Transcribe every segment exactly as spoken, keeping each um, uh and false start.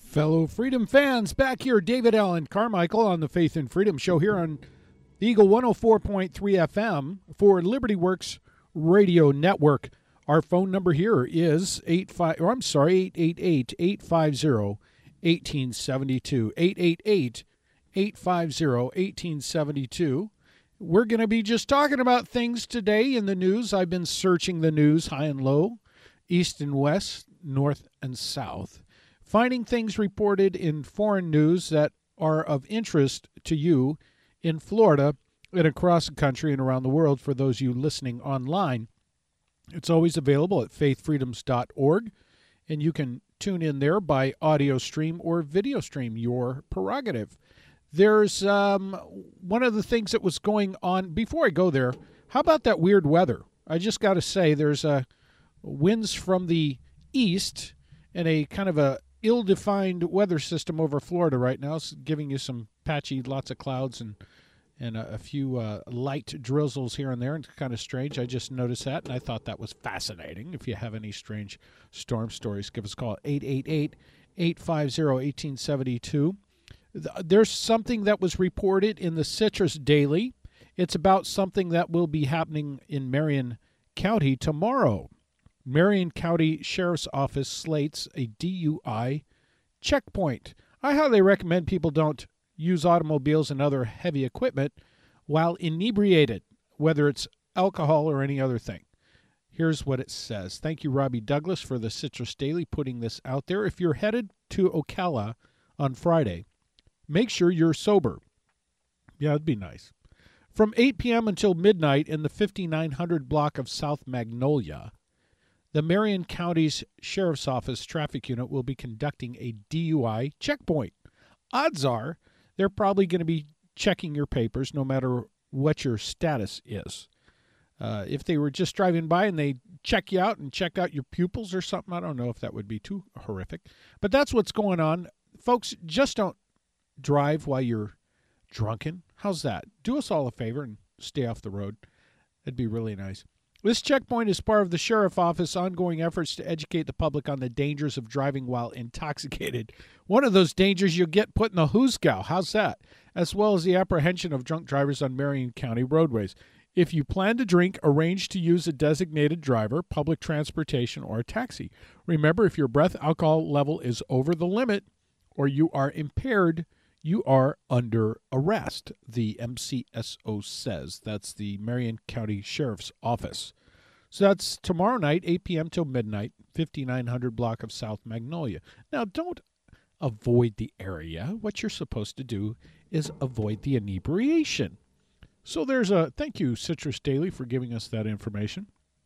Fellow Freedom fans, back here, David Allen Carmichael on the Faith and Freedom Show here on the Eagle one oh four point three F M for Liberty Works Radio Network. Our phone number here is eight five, or I'm sorry, eight eight eight, eight five zero, one eight seven two, eight eight eight, eight five zero, one eight seven two. We're going to be just talking about things today in the news. I've been searching the news high and low, east and west, north and south, finding things reported in foreign news that are of interest to you in Florida and across the country and around the world for those of you listening online. It's always available at faith freedoms dot org, and you can tune in there by audio stream or video stream, your prerogative. There's um, one of the things that was going on, before I go there, how about that weird weather? I just got to say there's uh, winds from the east and a kind of a ill-defined weather system over Florida right now. It's giving you some patchy, lots of clouds and and a, a few uh, light drizzles here and there. It's kind of strange. I just noticed that, and I thought that was fascinating. If you have any strange storm stories, give us a call at eight eight eight, eight five zero, one eight seven two. There's something that was reported in the Citrus Daily. It's about something that will be happening in Marion County tomorrow. Marion County Sheriff's Office slates a D U I checkpoint. I highly recommend people don't use automobiles and other heavy equipment while inebriated, whether it's alcohol or any other thing. Here's what it says. Thank you, Robbie Douglas, for the Citrus Daily putting this out there. If you're headed to Ocala on Friday, make sure you're sober. Yeah, it'd be nice. From eight p.m. until midnight in the fifty-nine hundred block of South Magnolia, the Marion County's Sheriff's Office Traffic Unit will be conducting a D U I checkpoint. Odds are they're probably going to be checking your papers no matter what your status is. Uh, if they were just driving by and they check you out and check out your pupils or something, I don't know if that would be too horrific. But that's what's going on. Folks, just don't drive while you're drunken. How's that? Do us all a favor and stay off the road. That'd be really nice. This checkpoint is part of the Sheriff's Office ongoing efforts to educate the public on the dangers of driving while intoxicated. One of those dangers you'll get put in the hoosgow. How's that? As well as the apprehension of drunk drivers on Marion County roadways. If you plan to drink, arrange to use a designated driver, public transportation, or a taxi. Remember, if your breath alcohol level is over the limit or you are impaired, you are under arrest, the M C S O says. That's the Marion County Sheriff's Office. So that's tomorrow night, eight p.m. till midnight, fifty-nine hundred block of South Magnolia. Now, don't avoid the area. What you're supposed to do is avoid the inebriation. So there's a, thank you, Citrus Daily, for giving us that information.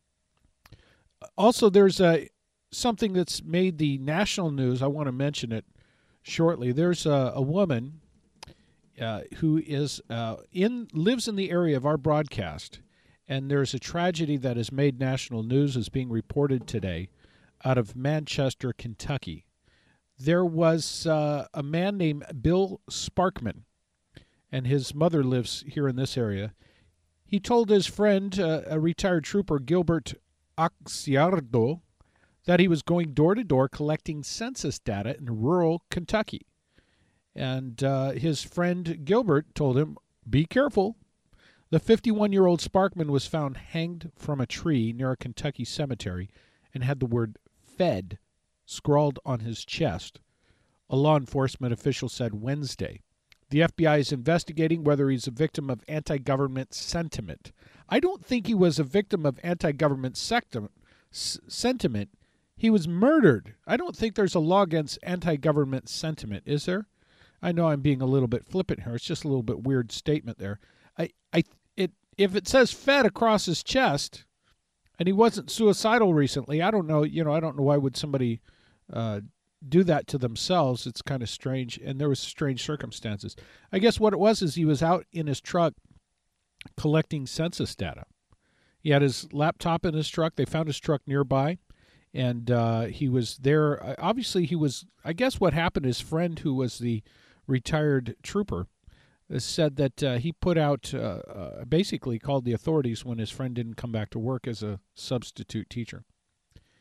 Also, there's a something that's made the national news. I want to mention it shortly. There's a, a woman uh, who is uh, in lives in the area of our broadcast, and there's a tragedy that has made national news is being reported today out of Manchester, Kentucky. There was uh, a man named Bill Sparkman, and his mother lives here in this area. He told his friend, uh, a retired trooper, Gilbert Axiardo, that he was going door-to-door collecting census data in rural Kentucky. And uh, his friend Gilbert told him, be careful. The fifty-one-year-old Sparkman was found hanged from a tree near a Kentucky cemetery and had the word Fed scrawled on his chest, a law enforcement official said Wednesday. The F B I is investigating whether he's a victim of anti-government sentiment. I don't think he was a victim of anti-government sectum- s- sentiment. He was murdered. I don't think there's a law against anti-government sentiment, is there? I know I'm being a little bit flippant here. It's just a little bit weird statement there. I, I, it, if it says Fed across his chest, and he wasn't suicidal recently, I don't know. You know, I don't know why would somebody uh, do that to themselves. It's kind of strange, and there was strange circumstances. I guess what it was is he was out in his truck collecting census data. He had his laptop in his truck. They found his truck nearby. And uh, he was there. Obviously, he was, I guess what happened, his friend who was the retired trooper uh, said that uh, he put out, uh, uh, basically called the authorities when his friend didn't come back to work as a substitute teacher.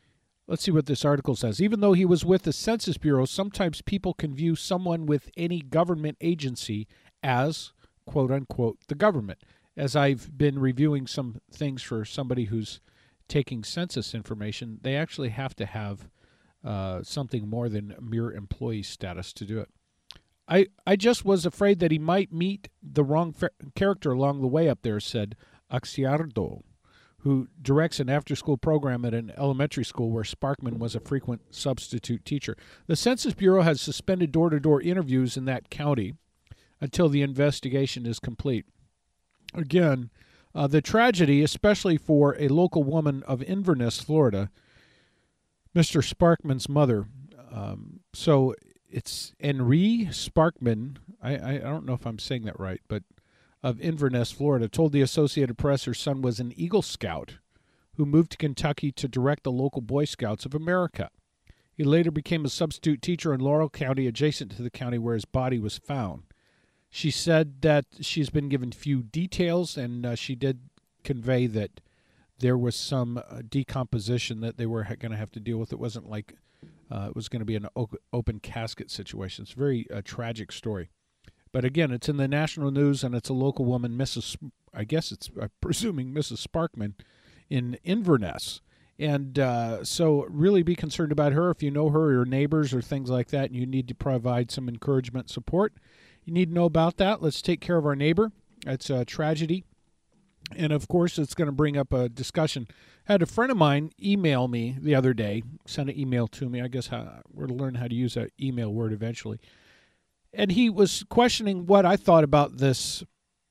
Let's see what this article says. Even though he was with the Census Bureau, sometimes people can view someone with any government agency as, quote unquote, the government. As I've been reviewing some things for somebody who's taking census information, they actually have to have uh, something more than mere employee status to do it. I, I just was afraid that he might meet the wrong fa- character along the way up there, said Axiardo, who directs an after-school program at an elementary school where Sparkman was a frequent substitute teacher. The Census Bureau has suspended door-to-door interviews in that county until the investigation is complete. Again, uh, the tragedy, especially for a local woman of Inverness, Florida, Mister Sparkman's mother. Um, so it's Henri Sparkman. I, I, I don't know if I'm saying that right, but of Inverness, Florida, told the Associated Press her son was an Eagle Scout who moved to Kentucky to direct the local Boy Scouts of America. He later became a substitute teacher in Laurel County, adjacent to the county where his body was found. She said that she's been given few details, and uh, she did convey that there was some uh, decomposition that they were ha- going to have to deal with. It wasn't like uh, it was going to be an o- open casket situation. It's a very uh, tragic story. But again, it's in the national news, and it's a local woman, Missus I guess it's, I'm presuming, Missus Sparkman in Inverness. And uh, so really be concerned about her. If you know her or neighbors or things like that, and you need to provide some encouragement, support, you need to know about that. Let's take care of our neighbor. It's a tragedy. And, of course, it's going to bring up a discussion. I had a friend of mine email me the other day, send an email to me. I guess how, we're to learn how to use that email word eventually. And he was questioning what I thought about this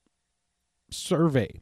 survey.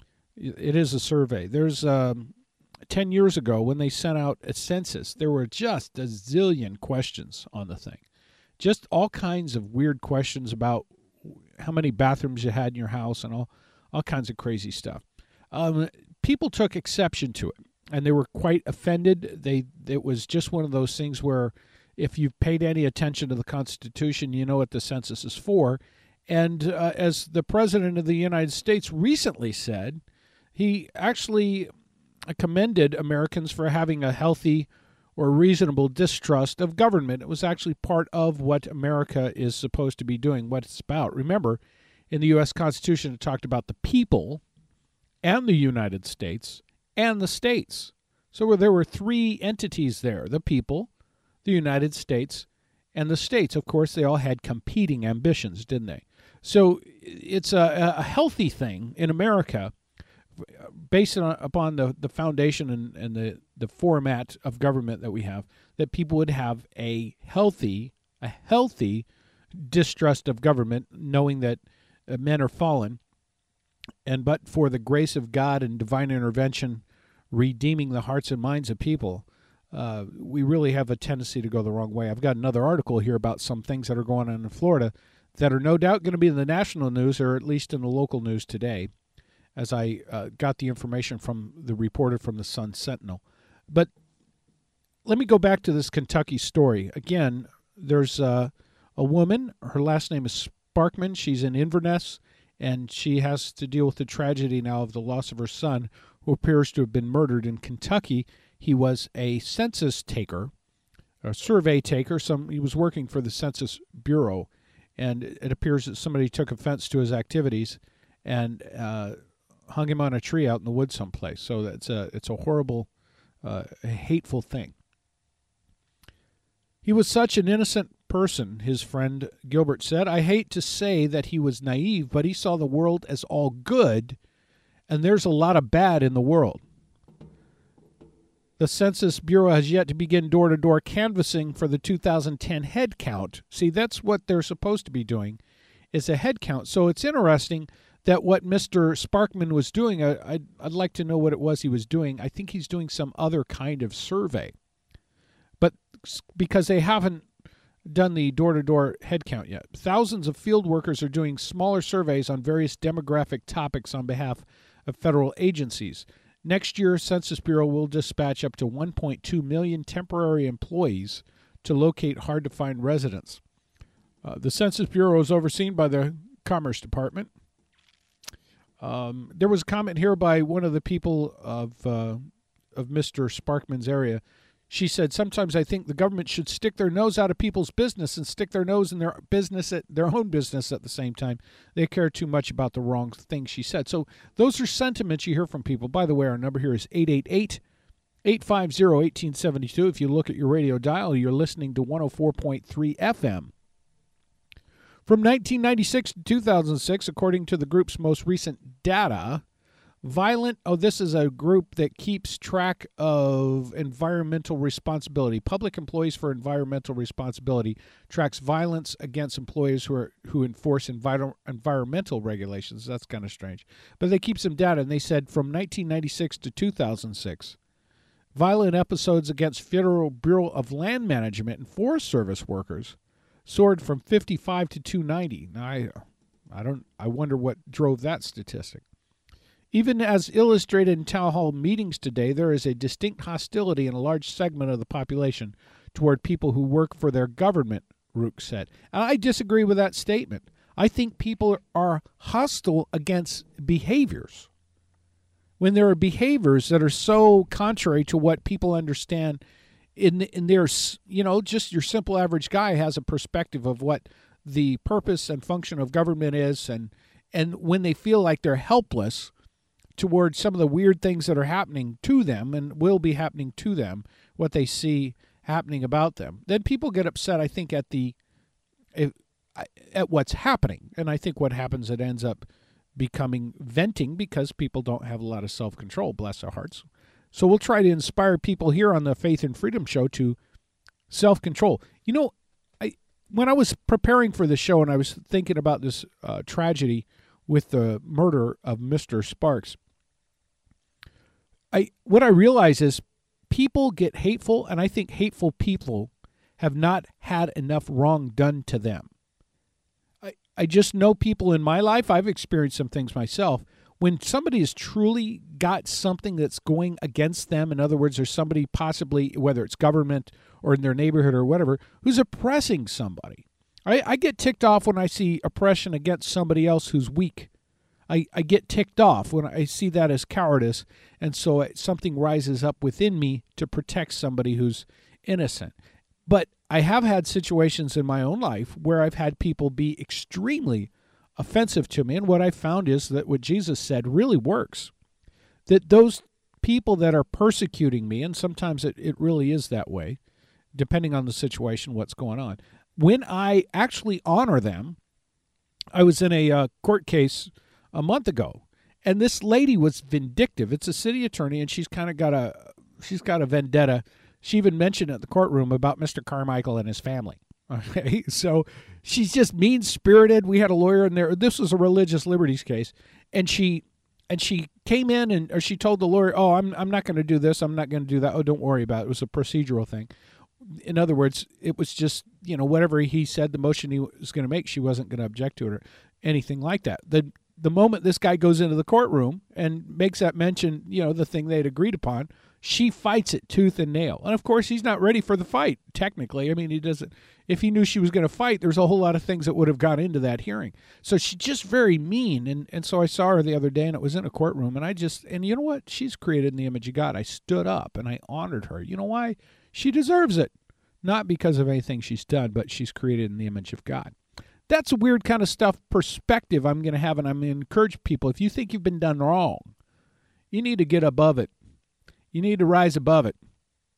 It is a survey. There's um, ten years ago when they sent out a census, there were just a zillion questions on the thing. Just all kinds of weird questions about how many bathrooms you had in your house and all, all kinds of crazy stuff. Um, people took exception to it, and they were quite offended. They It was just one of those things where if you've paid any attention to the Constitution, you know what the census is for. And uh, as the President of the United States recently said, he actually commended Americans for having a healthy or reasonable distrust of government. It was actually part of what America is supposed to be doing, what it's about. Remember, in the U S Constitution, it talked about the people and the United States and the states. So there were three entities there, the people, the United States, and the states. Of course, they all had competing ambitions, didn't they? So it's a, a healthy thing in America, based on, upon the, the foundation and, and the, the format of government that we have, that people would have a healthy, a healthy distrust of government, knowing that uh, men are fallen, and but for the grace of God and divine intervention redeeming the hearts and minds of people, uh, we really have a tendency to go the wrong way. I've got another article here about some things that are going on in Florida that are no doubt going to be in the national news, or at least in the local news today, as I uh, got the information from the reporter from the Sun Sentinel. But let me go back to this Kentucky story. Again, there's uh, a woman. Her last name is Sparkman. She's in Inverness, and she has to deal with the tragedy now of the loss of her son, who appears to have been murdered in Kentucky. He was a census taker, a survey taker. Some he was working for the Census Bureau, and it appears that somebody took offense to his activities and uh, hung him on a tree out in the woods someplace. So that's a it's a horrible, uh, a hateful thing. He was such an innocent person, his friend Gilbert said. I hate to say that he was naive, but he saw the world as all good, and there's a lot of bad in the world. The Census Bureau has yet to begin door-to-door canvassing for the two thousand ten head count. See, that's what they're supposed to be doing, is a head count. So it's interesting that what Mister Sparkman was doing, I, I'd, I'd like to know what it was he was doing. I think he's doing some other kind of survey. But because they haven't done the door-to-door head count yet. Thousands of field workers are doing smaller surveys on various demographic topics on behalf of federal agencies. Next year, Census Bureau will dispatch up to one point two million temporary employees to locate hard-to-find residents. Uh, the Census Bureau is overseen by the Commerce Department. Um, there was a comment here by one of the people of uh, of Mister Sparkman's area. She said, sometimes I think the government should stick their nose out of people's business and stick their nose in their business, at their own business at the same time. They care too much about the wrong thing, she said. So those are sentiments you hear from people. By the way, our number here is eight eight eight, eight five zero, one eight seven two. If you look at your radio dial, you're listening to one oh four point three F M. From nineteen ninety-six to two thousand six, according to the group's most recent data, Violent, oh, this is a group that keeps track of environmental responsibility. Public Employees for Environmental Responsibility tracks violence against employees who are who enforce enviro- environmental regulations. That's kind of strange. But they keep some data, and they said from nineteen ninety-six to two thousand six, violent episodes against Federal Bureau of Land Management and Forest Service workers soared from fifty-five to two ninety. Now, I, I don't. I wonder what drove that statistic. Even as illustrated in town hall meetings today, there is a distinct hostility in a large segment of the population toward people who work for their government, Rook said. And I disagree with that statement. I think people are hostile against behaviors. When there are behaviors that are so contrary to what people understand in, in their, you know, just your simple average guy has a perspective of what the purpose and function of government is, and and when they feel like they're helpless towards some of the weird things that are happening to them and will be happening to them, what they see happening about them, then people get upset, I think, at the at what's happening. And I think what happens, it ends up becoming venting because people don't have a lot of self-control, bless their hearts. So we'll try to inspire people here on the Faith and Freedom Show to self-control. You know, I when I was preparing for the show and I was thinking about this uh, tragedy with the murder of Mister Sparks, I what I realize is people get hateful, and I think hateful people have not had enough wrong done to them. I, I just know people in my life, I've experienced some things myself. When somebody has truly got something that's going against them, in other words, there's somebody possibly, whether it's government or in their neighborhood or whatever, who's oppressing somebody. I, I get ticked off when I see oppression against somebody else who's weak. I, I get ticked off when I see that as cowardice, and so it, something rises up within me to protect somebody who's innocent. But I have had situations in my own life where I've had people be extremely offensive to me, and what I found is that what Jesus said really works. That those people that are persecuting me, and sometimes it, it really is that way, depending on the situation, what's going on, when I actually honor them, I was in a uh, court case a month ago, and this lady was vindictive. It's a city attorney, and she's kind of got a she's got a vendetta. She even mentioned at the courtroom about Mister Carmichael and his family. Okay, so she's just mean-spirited. We had a lawyer in there. This was a religious liberties case, and she and she came in and or she told the lawyer, "Oh, I'm I'm not going to do this. I'm not going to do that. Oh, don't worry about it. It was a procedural thing." In other words, it was just, you know, whatever he said, the motion he was going to make, she wasn't going to object to it or anything like that. The The moment this guy goes into the courtroom and makes that mention, you know, the thing they'd agreed upon, she fights it tooth and nail. And, of course, he's not ready for the fight, technically. I mean, he doesn't. If he knew she was going to fight, there's a whole lot of things that would have gone into that hearing. So she's just very mean. And, and so I saw her the other day, and it was in a courtroom. And I just, and you know what? She's created in the image of God. I stood up, and I honored her. You know why? She deserves it. Not because of anything she's done, but she's created in the image of God. That's a weird kind of stuff, perspective I'm going to have, and I'm going to encourage people. If you think you've been done wrong, you need to get above it. You need to rise above it.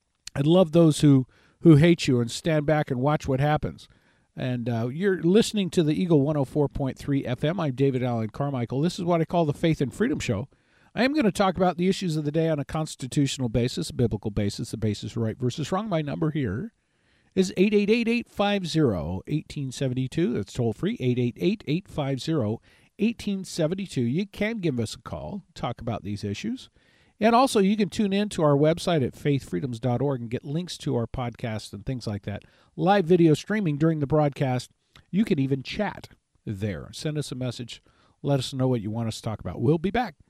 I love those who, who hate you and stand back and watch what happens. And uh, you're listening to the Eagle one oh four point three F M. I'm David Allen Carmichael. This is what I call the Faith and Freedom Show. I am going to talk about the issues of the day on a constitutional basis, a biblical basis, the basis of right versus wrong. My number here is eight eight eight, eight five zero, one eight seven two. That's toll free, eight eight eight, eight five zero, one eight seven two. You can give us a call, talk about these issues. And also you can tune in to our website at faith freedoms dot org and get links to our podcasts and things like that. Live video streaming during the broadcast. You can even chat there. Send us a message. Let us know what you want us to talk about. We'll be back.